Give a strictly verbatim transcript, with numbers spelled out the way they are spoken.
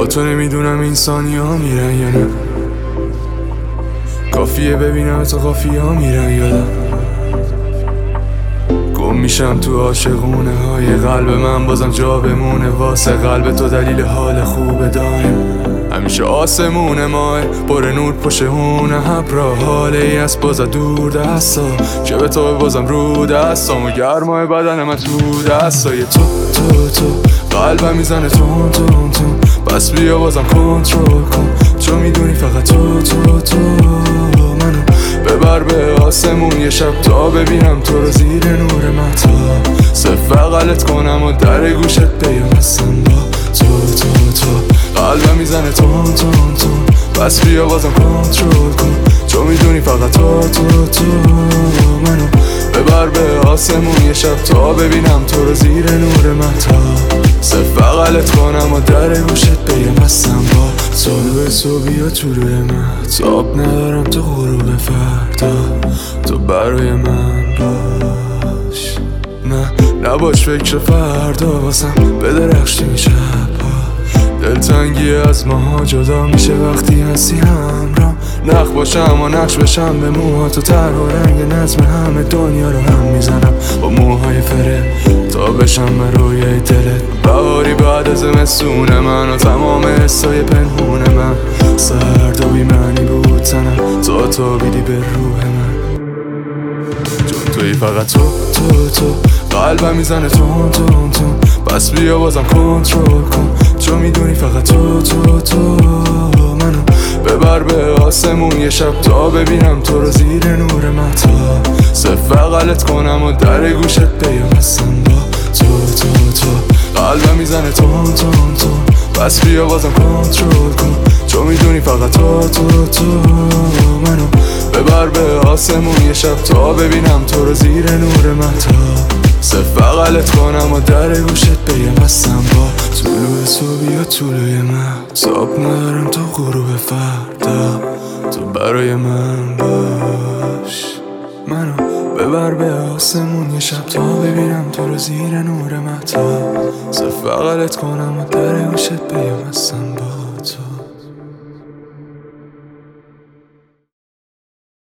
با تو نمیدونم این ثانیه ها میرن یا نه، کافیه ببینم تو قافیه ها میرن یادم. گم میشم تو عاشقونه های قلب من، بازم جا بمونه واسه قلب تو دلیل حال خوب دایم. همیشه آسمون ماه پر نور پشهونه هبرا، حاله ای از بازا دور دستا که به تو بازم رو دستام و گرمای بدن من تو دستای تو تو تو قلبم میزنه تون تون تون، بس بیا بازم کنترل کن، چون میدونی فقط تو تو تو منو ببر به آسمون یه شب تا ببینم تو رو زیر نور مهتاب، صرف بغلت کنم و در گوشت بیام هستم با تو تو تو قلبم میزنه تون تون تون، بس بیا بازم کنترل کن، چون میدونی فقط تو تو تو منو ببر به آسمون یه شب تا ببینم تو رو زیر نور مهتاب، صرف بغلت کنم و در گوشت بیام هستم با تو. تو بیا تو روی مهتاب، ندارم تو غروب فردا، تو برای من باش، نه نباش فکر فردا واسم بدرخش این شبها، دلتنگی از ماها جدا میشه وقتی هستی همراه، نخ باشم و نقش بشم به موها تو، طرح و رنگ نظم همه دنیا رو هم میزنم با موهای فره تا بشم من روی دلت، بهاری بعد از زمستون من و تمام حسای پنهون من، سرد و بی‌معنی بود تنم تا تو بیدی به روح من، چون توی فقط تو تو تو قلبم میزنه تون تون تون، بس بیا بازم کنترل کن، چون میدونی فقط تو تو تو منو ببر به آسمون یه شب تا ببینم تو رو زیر نور مهتاب، صرف بغلت کنم و در گوشت بیام هستم با تو تو تو قلبم میزنه تون تون تون، بس بیا بازم کنترل کن، چون میدونی فقط تو تو تو منو ببر به آسمون یه شب تا ببینم تو رو زیر نور مهتاب، صرف بغلت کنم و در گوشت بیام هستم با طلوع صبح یا طلوع مهتاب، ندارم تو غروب فردا، تو برای من باش، منو ببر به آسمون یه شب تا ببینم تو رو زیر نور مهتاب، صرف بغلت کنم و در گوشت بیام هستم با